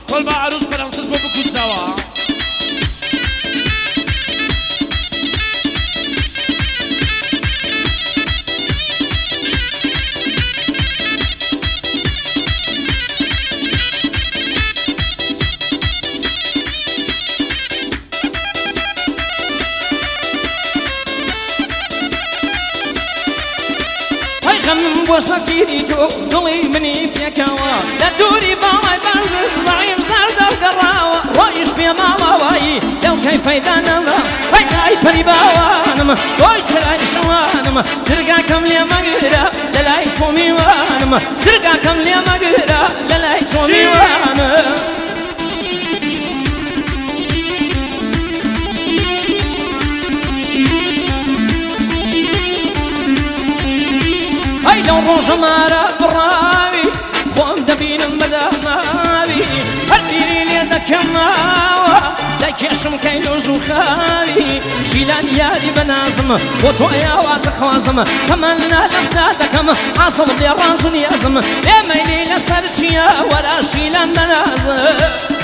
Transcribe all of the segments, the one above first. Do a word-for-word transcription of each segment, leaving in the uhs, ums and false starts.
كل با عروس فرانسيس بو بكون سوا وصلتي تو ضلي مني بيكوا لا دوري باي برز ضعيف صار القراوة رايش بيا ماما واي لو كيف اذا نما هاي هاي بري باوانم وش لاي شوانم ترقى كم لي مقرا للاي تومي وانم ترقى كم لي مقرا للاي تومي وانم لو روج مارا براوي خوام دبين مدى ماوي هديري ليدك ماوا لك يشم كيلو زخاري جيلان ياري بنازم وطويا واتخوازم تمنى لفتاتكم عصب دي رازن يازم لميلي لسرشيا ولا جيلان بنازم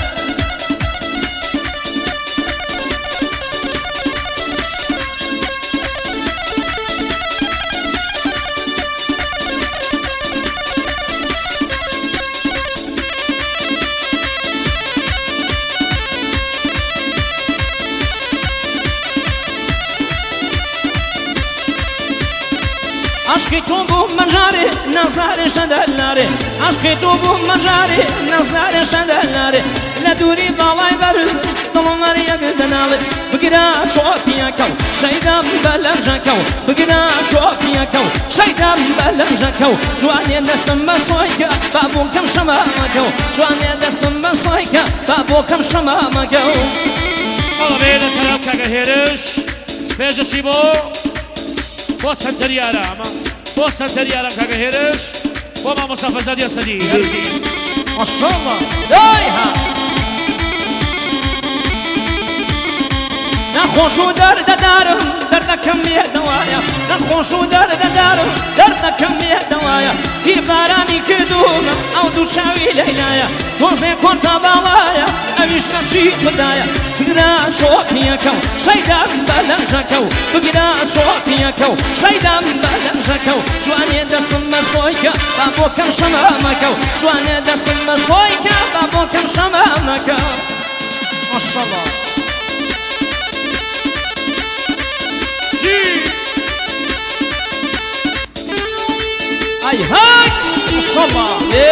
عشقي توبو مجاري نصاري شدلاري عشقي توبو مجاري نصاري شدلاري لا دوري بالاي برز ضمر يقدنالي بقرا شوفيكو شيدا بلنجكو بقرا شوفيكو شيدا بلنجكو جواني دسم بصويكا بابو كم شمامكو جواني دسم بصويكا بابو كم شمامكو الله بينا كلام كاكا هيرش بيجا شيبو بو سنتريارا ما بو سنتريارا كاكا هيرش وما مصطفى زاد يسدي هرشي ما شاء الله دايها نخوشو درد دارم درد كمية دوايا نخوشو درد دارم درد كمية دوايا تير باراني كردوم او دو چاوي ليلايا توزي كورتا بالايا اويش نمشي كدايا بقرا شوفيكو شيدا بلنجكو بقرا شوفيكو شيدا بلنجكو جواني دسم مسويكا بابو كم شمامكو جواني دسم مسويكا بابو كم شمامكو ما شاء الله اي هاي الصبا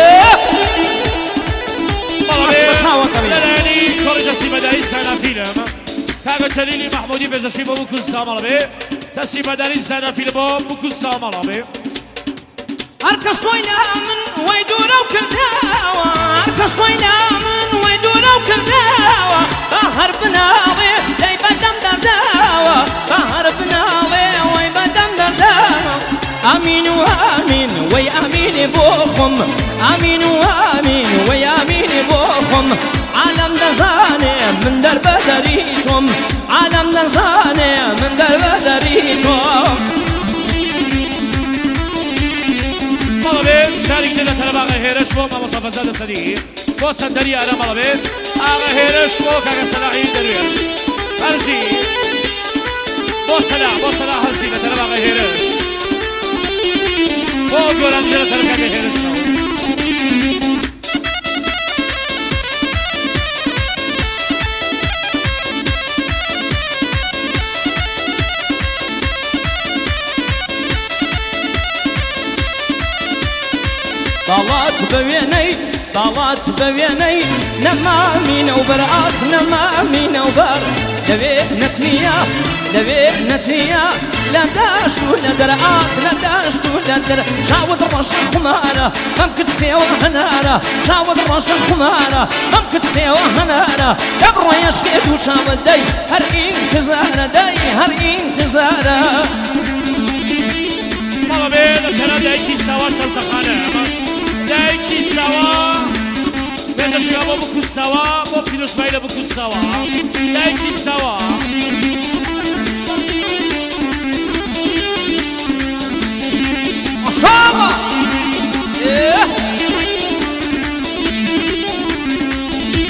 لالاني خرج سيبداري سنة فيلم كاغا تليلي محمودي بجاشي بابو كل سامالا بي تسيبداري سنة فيلم بابو كل سامالا بي اركصوينا من ويدورا وكرداوا اركصوينا من ويدورا وكرداوا بحر بناوي لي بدم درداوا بحر بناوي وي بدم درداوا امين وامين وي امين بوخم امين وامين وي امين بوخم عالم دزاني من درب دريتم عالم دزاني من درب دريتم مالبين شارك دلنا ترى باغي هيرش بو ما مصطفى زاد السدي بو سنتري على مالبين اغا هيرش بو كاغا سلاحي درويش هرزي بو سلاح بو سلاح هرزي ترى باغي هيرش بو جولان دلنا ترى باغي هيرش طالات بويني طالات بويني نما مين وبرآخ نما مين وبر لبي نتنيا لبي نتنيا لا داشتو لا درآخ لا داشتو لا در شاود الرش خمارة ممكن تسيوا هنارة شاود الرش خمارة ممكن تسيوا هنارة يبرو يشكيتو شاود داي هر انتظار داي هر انتظار ماما بين ترى دايكي سوا شمسخانة دايكي سوا بيجا شباب بكون سوا بو بيروس بايلة بكون سوا دايكي سوا ما شاء الله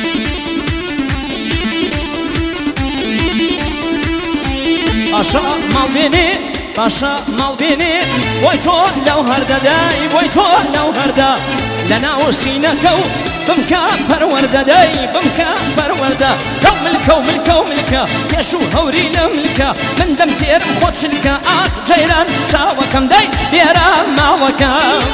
پاشا مالبینی پاشا مالبینی بۆی تۆ لەو هەردەدای بۆی تۆ لەو هەردە لەناو سینەکە و بمکە پەروەردەدەی بمکە پەروەردە کەو ملکە و ملکە و ملکە پێش و هەوری لە ملکە من دەم تێرم خۆت شلکە ئاک جەیران چاوەکەم دەی لێرە ماوەکە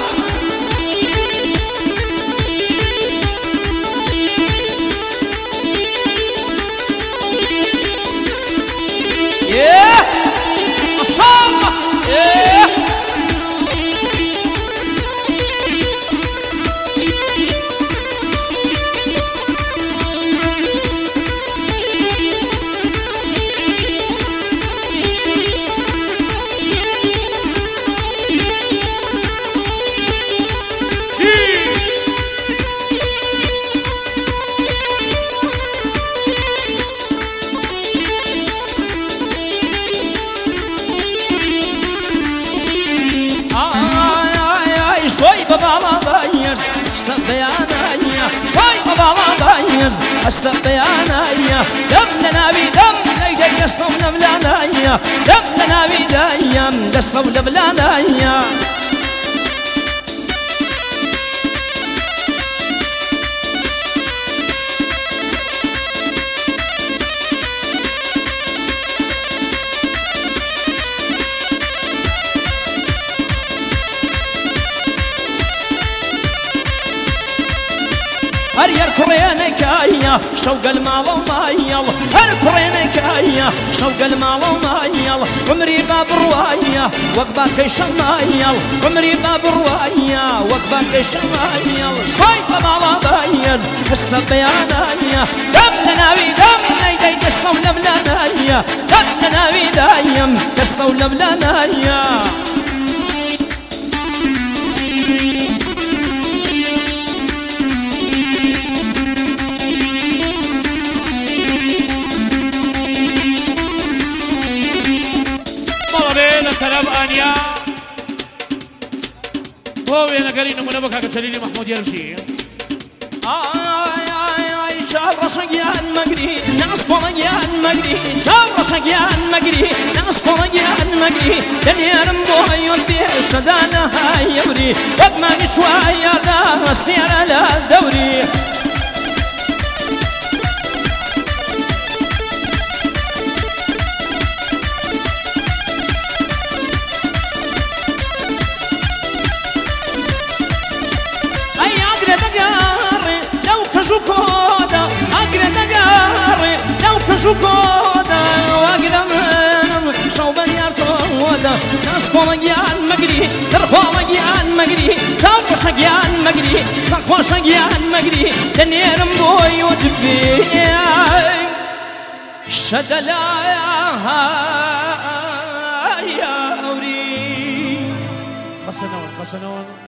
هەستە بەیانایە دەم لە ناوی دەم لەیدەی دەستە و لە بلانایە دەم لە ناوی دایم دەستە و لە بلانایە هەر یەر کوڕێنێکایە شەوگەل ماڵە و مایەڵ هەر کوڕێنێکایە شەوگەل ماڵە و مایەڵ عمری با بڕوایە وەک باکەی شەمایەڵ عمری با بڕوایە وەک باکەی شەمایەڵ سۆی بە ماڵە بایەز هەستە بەیانایە دەم لە ناوی دەم نەیدەی دەستە و لە بلانایە دەم لە ناوی دایم دەستە و لە بلانایە سلام آنیا هو وێنەگەری نمونە بە کاکە چەلیلی محمود یەرمشی ئای ئای ئای چاو ڕەشەگیان مەگری ناس کۆڵەگیان مەگری چاو ڕەشەگیان مەگری ناس کۆڵەگیان مەگری دەنێرم بۆ هەیۆن پێشەدا لە هایەوری وەک مانی شوایەدا هەستێرە لە دەوری شوكودا واقدم شوبان يارتودا ناس كولاجيان مجري ترخولاجيان مجري شاوشاجيان مجري صخوشاجيان مجري تنيرم بوي وتبي شدلا يا أوري خسنون خسنون